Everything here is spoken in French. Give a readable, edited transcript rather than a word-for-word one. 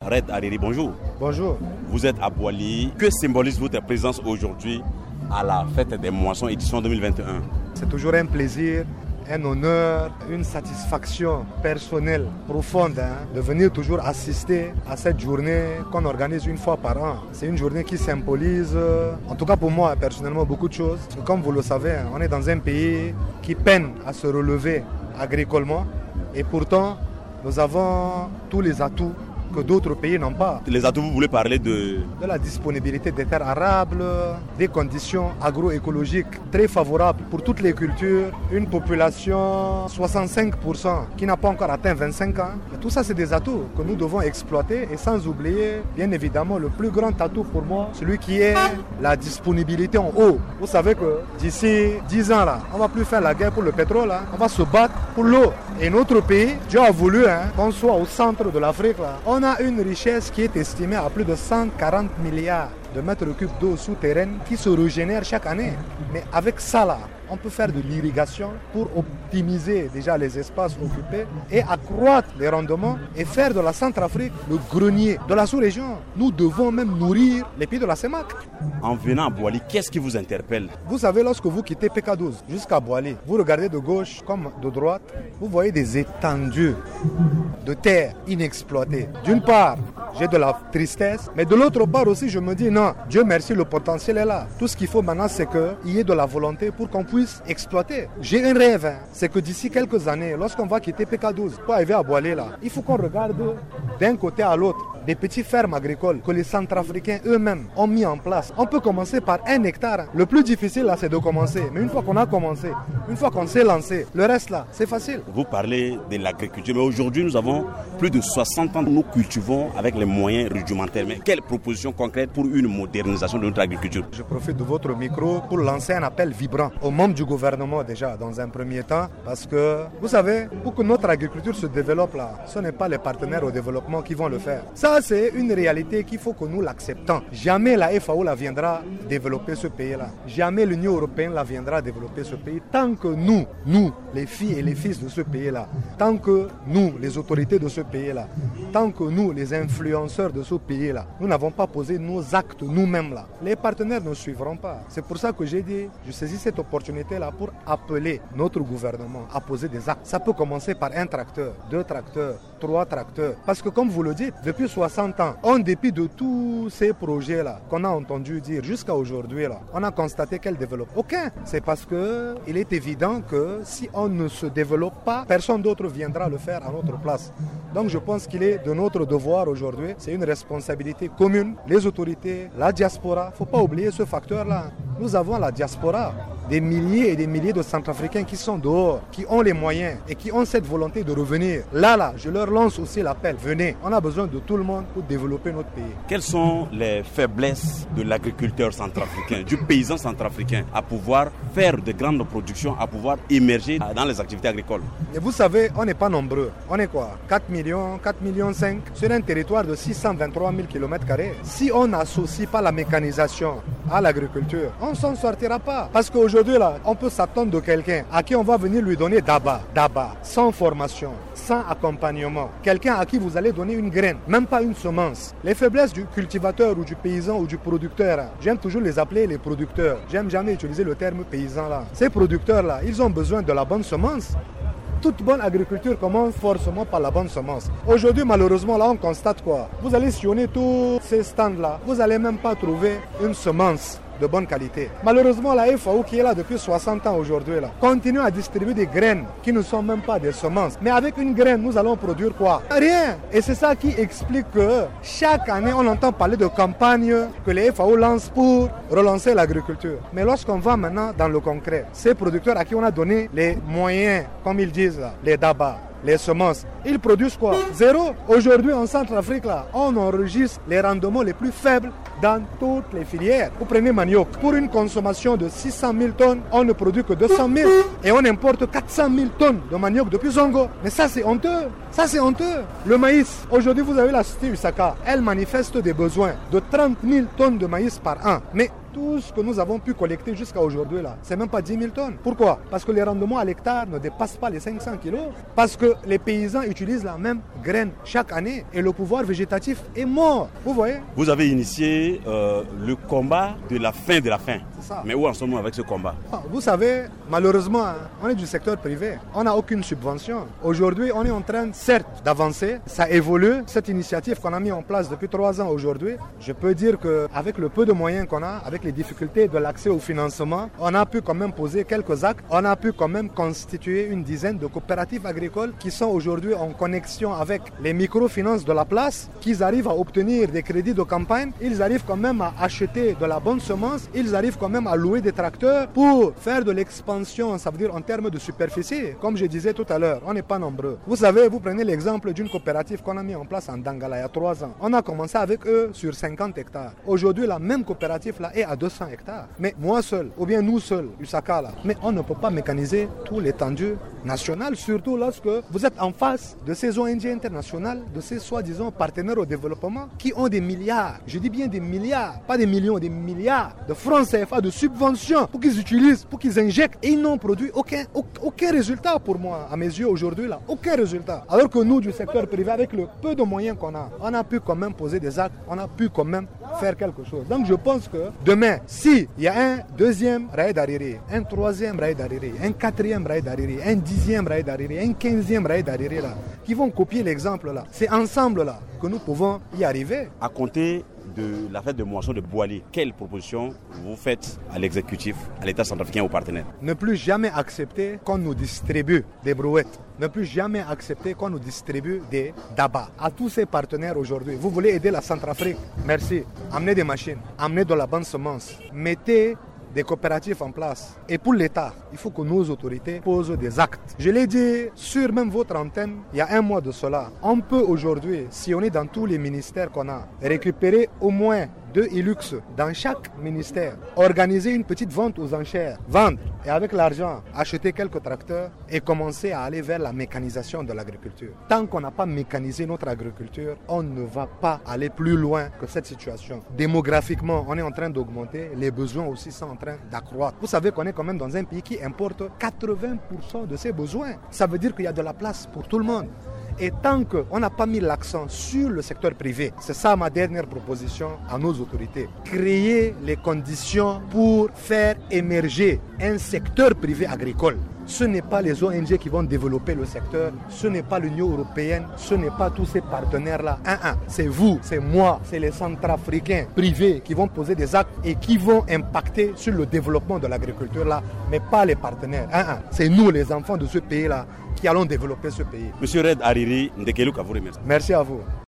Red Hariri, bonjour. Bonjour. Vous êtes à Boili. Que symbolise votre présence aujourd'hui à la fête des moissons édition 2021? C'est toujours un plaisir, un honneur, une satisfaction personnelle profonde de venir toujours assister à cette journée qu'on organise une fois par an. C'est une journée qui symbolise, en tout cas pour moi personnellement, beaucoup de choses. Comme vous le savez, on est dans un pays qui peine à se relever agricolement et pourtant nous avons tous les atouts que d'autres pays n'ont pas. Les atouts, vous voulez parler de la disponibilité des terres arables, des conditions agroécologiques très favorables pour toutes les cultures, une population 65% qui n'a pas encore atteint 25 ans. Et tout ça, c'est des atouts que nous devons exploiter et sans oublier, bien évidemment, le plus grand atout pour moi, celui qui est la disponibilité en eau. Vous savez que d'ici 10 ans, là, on ne va plus faire la guerre pour le pétrole, on va se battre pour l'eau. Et notre pays, Dieu a voulu qu'on soit au centre de l'Afrique. On a une richesse qui est estimée à plus de 140 milliards de mètres cubes d'eau souterraine qui se régénère chaque année. Mais avec ça, là, on peut faire de l'irrigation pour optimiser déjà les espaces occupés et accroître les rendements et faire de la Centrafrique le grenier de la sous-région. Nous devons même nourrir les pays de la CEMAC. En venant à Boili, qu'est-ce qui vous interpelle? Vous savez, lorsque vous quittez PK12 jusqu'à Boili, vous regardez de gauche comme de droite, vous voyez des étendues de terre inexploitées. D'une part, j'ai de la tristesse, mais de l'autre part aussi, je me dis non, Dieu merci, le potentiel est là. Tout ce qu'il faut maintenant, c'est qu'il y ait de la volonté pour qu'on puisse exploiter. J'ai un rêve, c'est que d'ici quelques années, lorsqu'on va quitter PK12 pour arriver à Boili, là, il faut qu'on regarde d'un côté à l'autre des petites fermes agricoles que les Centrafricains eux-mêmes ont mis en place. On peut commencer par 1 hectare. Le plus difficile là, c'est de commencer. Mais une fois qu'on a commencé, une fois qu'on s'est lancé, le reste là, c'est facile. Vous parlez de l'agriculture, mais aujourd'hui nous avons plus de 60 ans, nous cultivons avec les moyens rudimentaires. Mais quelles propositions concrètes pour une modernisation de notre agriculture? Je profite de votre micro pour lancer un appel vibrant aux membres du gouvernement déjà dans un premier temps, parce que vous savez, pour que notre agriculture se développe là, ce n'est pas les partenaires au développement qui vont le faire. Ça, c'est une réalité qu'il faut que nous l'acceptons. Jamais la FAO la viendra développer ce pays-là. Jamais l'Union européenne la viendra développer ce pays. Tant que nous, les filles et les fils de ce pays-là, tant que nous, les autorités de ce pays-là, tant que nous, les influenceurs de ce pays-là, nous n'avons pas posé nos actes nous-mêmes là, les partenaires ne suivront pas. C'est pour ça que j'ai dit, je saisis cette opportunité-là pour appeler notre gouvernement à poser des actes. Ça peut commencer par 1 tracteur, 2 tracteurs, 3 tracteurs. Parce que comme vous le dites, depuis 60 ans, en dépit de tous ces projets-là qu'on a entendu dire jusqu'à aujourd'hui, là, on a constaté qu'elles développent aucun. C'est parce qu'il est évident que si on ne se développe pas, personne d'autre viendra le faire à notre place. Donc je pense qu'il est de notre devoir aujourd'hui, c'est une responsabilité commune, les autorités, la diaspora. Il ne faut pas oublier ce facteur-là. Nous avons la diaspora. Des milliers et des milliers de Centrafricains qui sont dehors, qui ont les moyens et qui ont cette volonté de revenir. Là, je leur lance aussi l'appel. Venez, on a besoin de tout le monde pour développer notre pays. Quelles sont les faiblesses de l'agriculteur centrafricain, du paysan centrafricain, à pouvoir faire de grandes productions, à pouvoir émerger dans les activités agricoles? Et vous savez, on n'est pas nombreux. On est quoi? 4 millions, 4 millions 5 sur un territoire de 623 000 km². Si on n'associe pas la mécanisation à l'agriculture, on ne s'en sortira pas. Parce qu'aujourd'hui, là, on peut s'attendre de quelqu'un à qui on va venir lui donner d'abord, sans formation, sans accompagnement. Quelqu'un à qui vous allez donner une graine, même pas une semence. Les faiblesses du cultivateur ou du paysan ou du producteur, j'aime toujours les appeler les producteurs. J'aime jamais utiliser le terme paysan là. Ces producteurs-là, ils ont besoin de la bonne semence. Toute bonne agriculture commence forcément par la bonne semence. Aujourd'hui, malheureusement, là, on constate quoi? Vous allez sillonner tous ces stands-là, vous n'allez même pas trouver une semence de bonne qualité. Malheureusement, la FAO qui est là depuis 60 ans aujourd'hui, là, continue à distribuer des graines qui ne sont même pas des semences. Mais avec une graine, nous allons produire quoi? Rien. Et c'est ça qui explique que chaque année, on entend parler de campagnes que les FAO lancent pour relancer l'agriculture. Mais lorsqu'on va maintenant dans le concret, ces producteurs à qui on a donné les moyens, comme ils disent, là, les dabas, les semences, ils produisent quoi? Zéro. Aujourd'hui, en Centrafrique, là, on enregistre les rendements les plus faibles dans toutes les filières. Vous prenez manioc, pour une consommation de 600 000 tonnes, on ne produit que 200 000 et on importe 400 000 tonnes de manioc depuis Zongo. Mais ça, c'est honteux. Ça, c'est honteux. Le maïs, aujourd'hui, vous avez la cité Usaka, elle manifeste des besoins de 30 000 tonnes de maïs par an. Mais tout ce que nous avons pu collecter jusqu'à aujourd'hui, là, c'est même pas 10 000 tonnes. Pourquoi? Parce que les rendements à l'hectare ne dépassent pas les 500 kilos. Parce que les paysans utilisent la même graine chaque année et le pouvoir végétatif est mort. Vous voyez? Vous avez initié le combat de la fin de la faim. C'est ça. Mais où en sommes-nous avec ce combat? Vous savez, malheureusement, on est du secteur privé. On n'a aucune subvention. Aujourd'hui, on est en train, certes, d'avancer. Ça évolue. Cette initiative qu'on a mis en place depuis 3 ans aujourd'hui, je peux dire qu'avec le peu de moyens qu'on a, avec les difficultés de l'accès au financement, on a pu quand même poser quelques actes. On a pu quand même constituer une dizaine de coopératives agricoles qui sont aujourd'hui en connexion avec les microfinances de la place, qu'ils arrivent à obtenir des crédits de campagne, ils arrivent quand même à acheter de la bonne semence, ils arrivent quand même à louer des tracteurs pour faire de l'expansion, ça veut dire en termes de superficie. Comme je disais tout à l'heure, on n'est pas nombreux. Vous savez, vous prenez l'exemple d'une coopérative qu'on a mis en place en Dangala il y a 3 ans. On a commencé avec eux sur 50 hectares. Aujourd'hui, la même coopérative là est à 200 hectares. Mais moi seul, ou bien nous seuls, Usaka là, mais on ne peut pas mécaniser tout l'étendue nationale, surtout lorsque vous êtes en face de ces ONG internationales, de ces soi-disant partenaires au développement qui ont des milliards, je dis bien des milliards, pas des millions, des milliards de francs CFA de subventions pour qu'ils utilisent, pour qu'ils injectent et ils n'ont produit aucun résultat pour moi, à mes yeux aujourd'hui là, aucun résultat. Alors que nous du secteur privé, avec le peu de moyens qu'on a, on a pu quand même poser des actes, on a pu quand même faire quelque chose. Donc je pense que demain, s'il y a un deuxième Raïd Hariri, un troisième Raïd Hariri, un quatrième Raïd Hariri, un 10e Raïd Hariri, un 15e Raïd Hariri là, qui vont copier l'exemple là, c'est ensemble là que nous pouvons y arriver. À compter de la fête de moisson de Bouali, quelle proposition vous faites à l'exécutif, à l'État centrafricain, aux partenaires? Ne plus jamais accepter qu'on nous distribue des brouettes. Ne plus jamais accepter qu'on nous distribue des dabas. À tous ces partenaires aujourd'hui, vous voulez aider la Centrafrique? Merci. Amenez des machines, amenez de la bonne semence, mettez des coopératives en place. Et pour l'État, il faut que nos autorités posent des actes. Je l'ai dit sur même votre antenne, il y a 1 mois de cela. On peut aujourd'hui, si on est dans tous les ministères qu'on a, récupérer au moins 2 Hilux dans chaque ministère, organiser une petite vente aux enchères, vendre et avec l'argent acheter quelques tracteurs et commencer à aller vers la mécanisation de l'agriculture. Tant qu'on n'a pas mécanisé notre agriculture, on ne va pas aller plus loin que cette situation. Démographiquement, on est en train d'augmenter, les besoins aussi sont en train d'accroître. Vous savez qu'on est quand même dans un pays qui importe 80% de ses besoins. Ça veut dire qu'il y a de la place pour tout le monde. Et tant qu'on n'a pas mis l'accent sur le secteur privé, c'est ça ma dernière proposition à nos autorités. Créer les conditions pour faire émerger un secteur privé agricole. Ce n'est pas les ONG qui vont développer le secteur, ce n'est pas l'Union européenne, ce n'est pas tous ces partenaires-là. C'est vous, c'est moi, c'est les Centrafricains privés qui vont poser des actes et qui vont impacter sur le développement de l'agriculture là, mais pas les partenaires. C'est nous les enfants de ce pays-là qui allons développer ce pays. Monsieur Raïd Hariri Ndekelouka, vous remercie. Merci à vous.